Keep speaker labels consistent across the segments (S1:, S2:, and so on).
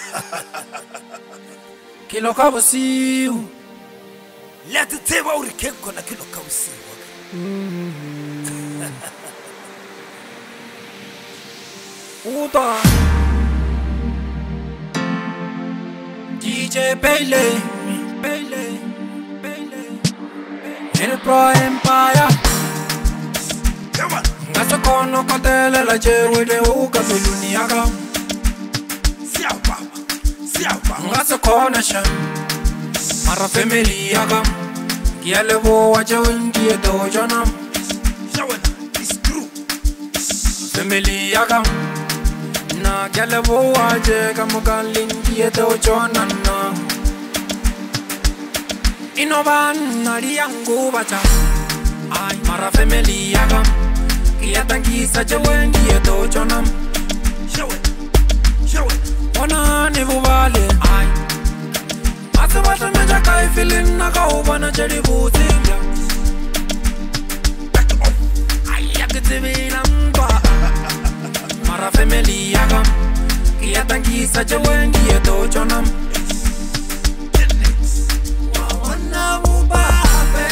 S1: Kilo kabusiu.
S2: Let it tell what we can gonna kilo kausi.
S1: Uta DJ Pele El Pro Empire Ngaso kono katele la chewe de uka tuluniaga Ngaso kono shan Mara family yaga Kiale bo wache wingie dojonam
S2: It's true.
S1: Family yaga Na kiale bo wache kamukalingie dojonana Inoban nariyangu bacha Ay mara family yaga Kiatangisa chewengie dojonam
S2: Show it.
S1: Wana nivu vale Ay Asa wata meja kai feeling naka ubana cheri buzinga Ayakitibila mba Mara family yaga Kiatangisa chewengie dojonam Wana ubabe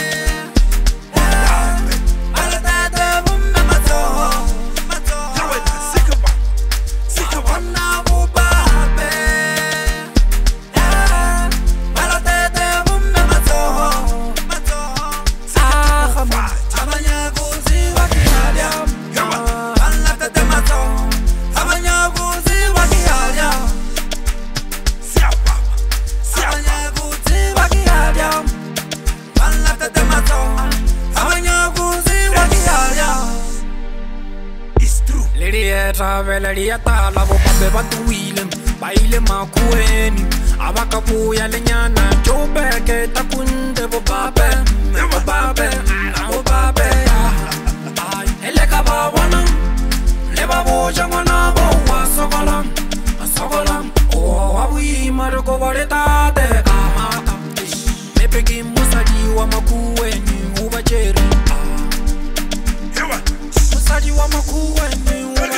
S1: Travelleria tala bo pape batuile baile makueni abakabuya lenyana chobeke takunde bo pape ay eleka babona le baboja ngwana bo wasogolam o awi marko bareta de kamata me pegi musaji wa makueni ubacheri musaji wa makueni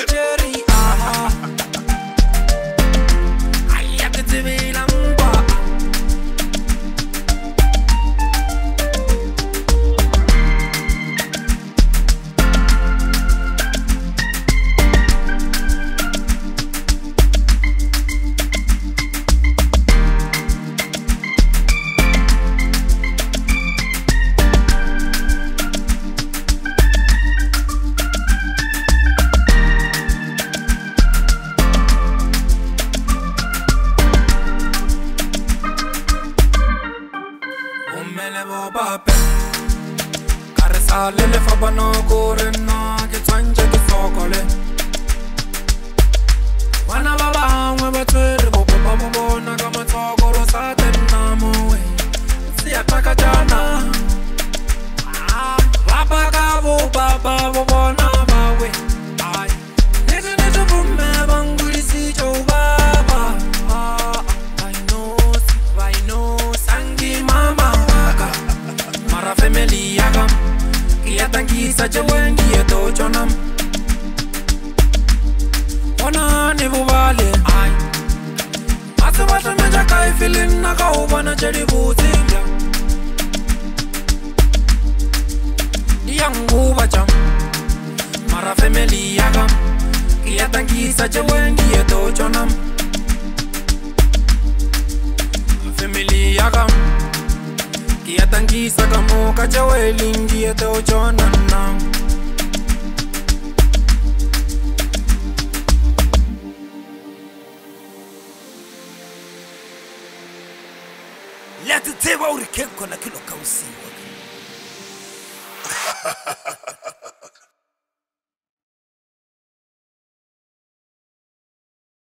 S1: Lele fabano corena che tsange che sokole Wana baba mwe batwere bo baba bona kama tsokoro sa tenamo we Si ataka jana Baba ka bo bona ba we Ai Nese bume banguri si jo baba I know sangi mama waka Mara family yaga Kiatangisa chewengie dojonam Wana nivu vale Ay Asa wata meja kai feeling naka ubana cheri buzinga Yangu bacham Mara family yaga Kiatangisa chewengie dojonam Family yaga Kiatangisa kamoka chewelingie dojonana
S2: Let it tell what we can gonna kilo kausi.